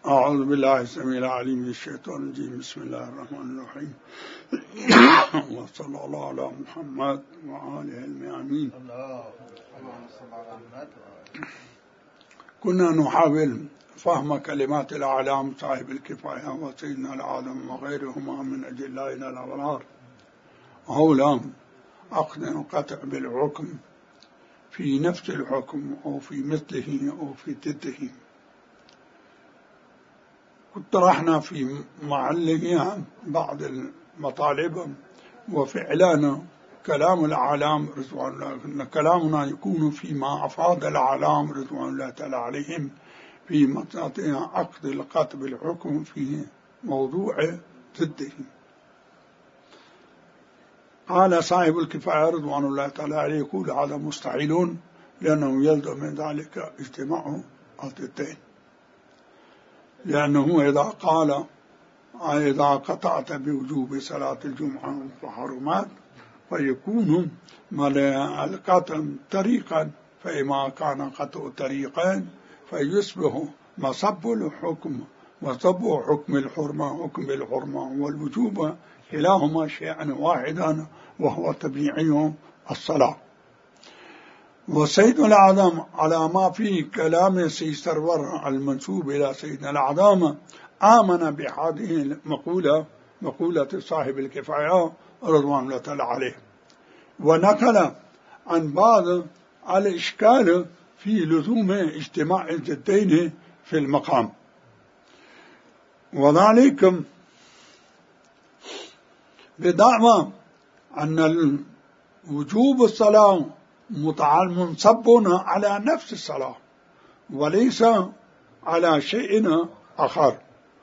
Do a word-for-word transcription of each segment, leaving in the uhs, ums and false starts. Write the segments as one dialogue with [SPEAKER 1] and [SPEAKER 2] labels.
[SPEAKER 1] أعوذ بالله السميع العليم من الشيطان الرجيم. بسم الله الرحمن الرحيم. وصلى الله على محمد وآله الميامين. كنا نحاول فهم كلمات الأعلام صاحب الكفاية وسيدنا العالم وغيرهما من أجلائنا الأبرار، هؤلاء أخذ قطع بالحكم في نفس الحكم أو في مثله أو في ضده. طرحنا في معلمها بعض المطالب وفعلنا كلام الأعلام رضوان الله، إن كلامنا يكون فيما أفاد الأعلام رضوان الله تعالى عليهم في مطلع عقد القطع بالحكم في موضوع ضده. قال صاحب الكفاية رضوان الله تعالى عليه يقول هذا مستحيل لأنه يلزم من ذلك اجتماع الضدين، لأنه إذا قال إذا قطعت بوجوب صلاة الجمعة فحرمات فيكون القطع طريقا، فإما كان قطع طريقا فيصبح مصب الحكم وصب حكم الحرمة حكم الحرمة والوجوب كلاهما شيئا واحدا وهو طبيعي الصلاة. وسيدنا الأعظم على ما في كلام سيد سرور المنسوب إلى سيدنا الأعظم آمن بهذه المقولة، مقولة صاحب الكفاية رضوان الله تعالى عليه، ونقل عن بعض الإشكال في لزوم اجتماع الضدين في المقام، وذلك بدعوى أن وجوب الصلاة منصب على نفس الصلاة وليس على شيء آخر،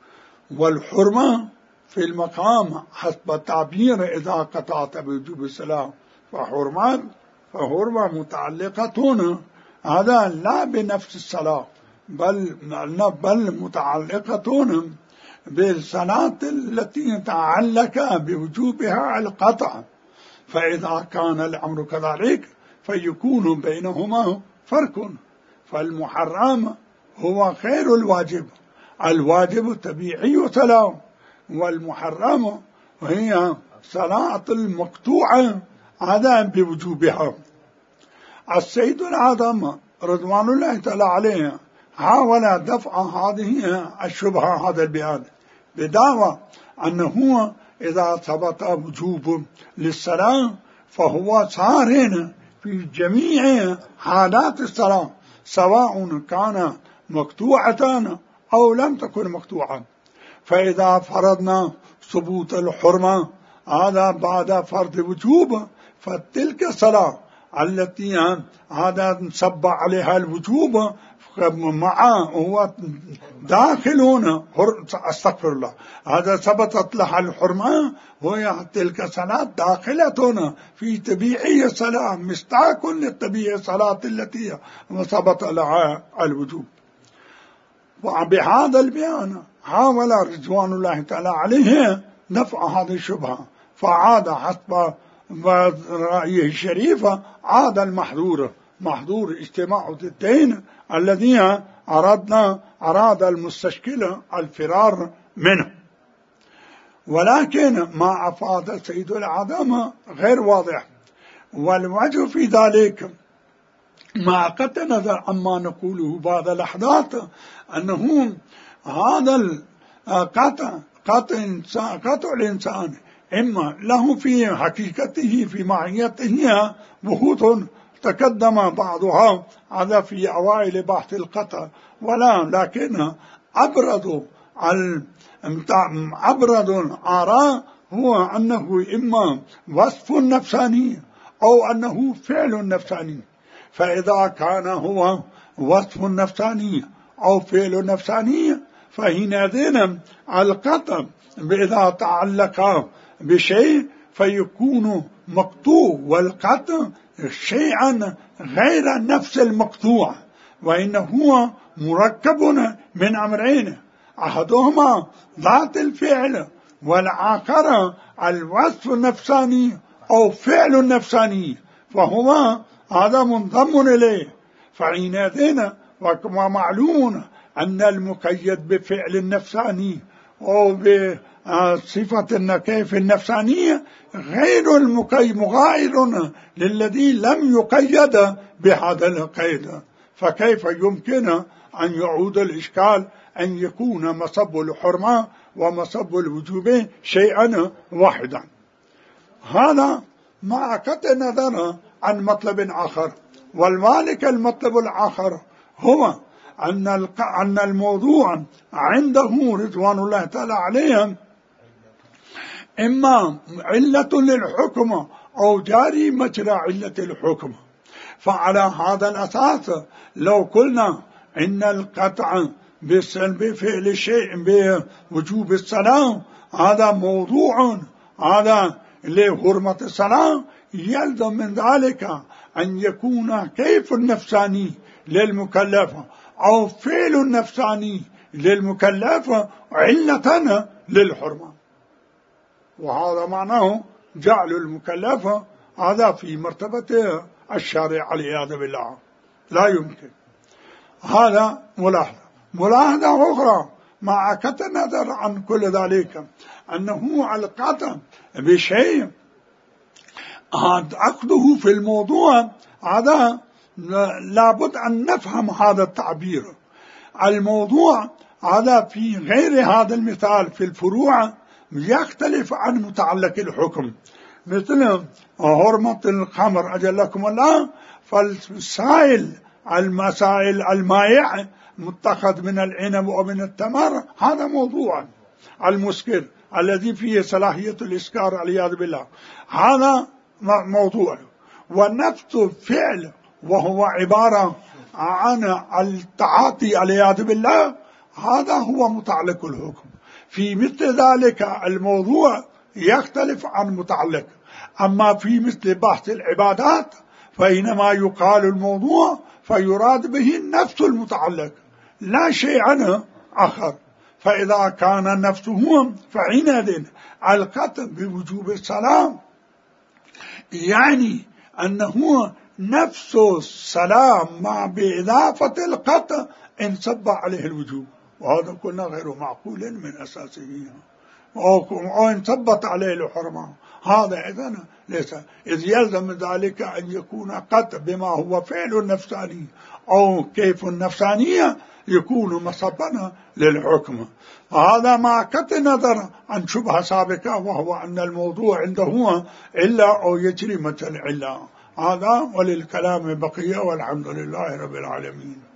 [SPEAKER 1] والحرمة في المقام حسب التعبير إذا قطعت بوجوب الصلاة فحرمات فحرمة متعلقة هذا لا بنفس الصلاة بل بل متعلقة بالصلاة التي تعلق بوجوبها القطع، فإذا كان الأمر كذلك فيكون بينهما فرق، فالمحرم هو خير الواجب، الواجب طبيعي صلاة، والمحرم هي صلاة المقطوعة هذا بوجوبها. السيد الأعظم رضوان الله تعالى عليه حاول دفع هذه الشبهة هذا البيان بدعوى أنه إذا ثبت وجوب للصلاة فهو صار في جميع حالات الصلاة سواء كان مقطوعة أو لم تكن مقطوعة، فإذا فرضنا ثبوت الحرمة هذا بعد فرض وجوب فتلك الصلاة التي هذا نصب عليها الوجوب مع هو داخلون استغفر الله هذا ثبتت لها الحرمة وهي تلك صلاة داخلة في طبيعي الصلاة مستاك للطبيعي الصلاة التي ثبت لها الوجوب. وبهذا البيان حاول رضوان الله تعالى عليه دفع هذه الشبهة، فعاد حسب رأيه الشريف عاد المحظور محظور اجتماع الضدين الذي أردنا أراد المستشكل الفرار منه، ولكن ما أفاد سيد الأعظم غير واضح، والوجه في ذلك مع قطع نظر عما نقوله بعض اللحظات أنه هذا القطع قطع قطع الإنسان إما له في حقيقته في معيته بهوت تقدم بعضها هذا في أوائل بحث القطع، ولا لكن أبرد أبرد الآراء هو أنه إما وصف نفساني أو أنه فعل نفساني، فإذا كان هو وصف نفساني أو فعل نفساني فحينئذ القطع إذا تعلق بشيء فيكون مقطوع، والقطع شيئا غير نفس المقطوع، وإنه هو مركب من أمرين أحدهما ذات الفعل والآخر الوصف النفساني أو فعل نفساني، فهو هذا منضم إليه. فحينئذ ومعلوم أن المقيد بفعل النفساني أو بصفة كيف النفسانية غير المقيد مغاير للذي لم يقيد بهذا القيد، فكيف يمكن أن يعود الإشكال أن يكون مصب الحرمة ومصب الوجوب شيئا واحدا؟ هذا مع قطع النظر عن مطلب آخر، والمالك المطلب الآخر هو أن أن الموضوع عنده رضوان الله تعالى عليهم إما علة للحكم أو جاري مجرى علة الحكم. فعلى هذا الأساس لو قلنا إن القطع بفعل شيء بوجوب الصلاة هذا موضوع هذا لحرمة الصلاة، يلزم من ذلك أن يكون كيف النفساني للمكلف أو فعل النفساني للمكلف علة للحرمة، وهذا معناه جعل المكلف هذا في مرتبة الشارع والعياذ بالله، لا يمكن. هذا ملاحظة. ملاحظة أخرى مع قطع النظر عن كل ذلك أنه القطع بشيء عقده في الموضوع هذا لابد أن نفهم هذا التعبير. الموضوع هذا في غير هذا المثال في الفروع يختلف عن متعلق الحكم، مثل حرمة الخمر أجلكم الله، فالسائل المسائل المائع متخذ من العنب ومن التمر هذا موضوع. المسكر الذي فيه صلاحية الإسكار والعياذ بالله هذا موضوع. ونفس فعل وهو عبارة عن التعاطي والعياذ بالله هذا هو متعلق الحكم. في مثل ذلك الموضوع يختلف عن متعلق. أما في مثل بحث العبادات فإنما يقال الموضوع فيراد به نفس المتعلق لا شيء عنه آخر. فإذا كان نفسه فحينئذ القطع بوجوب الصلاة يعني أنه نفس الصلاة مع بإضافة القطع انصب عليه الوجوب، وهذا كنا غير معقول من أساسه، أو انصبت عليه الحرمة. هذا إذن ليس، إذ يلزم ذلك أن يكون قطع بما هو فعل نفساني أو كيف النفسانية يكون مصبا للحكم. هذا مع قطع النظر عن شبهة سابقة وهو أن الموضوع عنده هو إلا أو يجري مثل إلا. هذا وللكلام بقية، والحمد لله رب العالمين.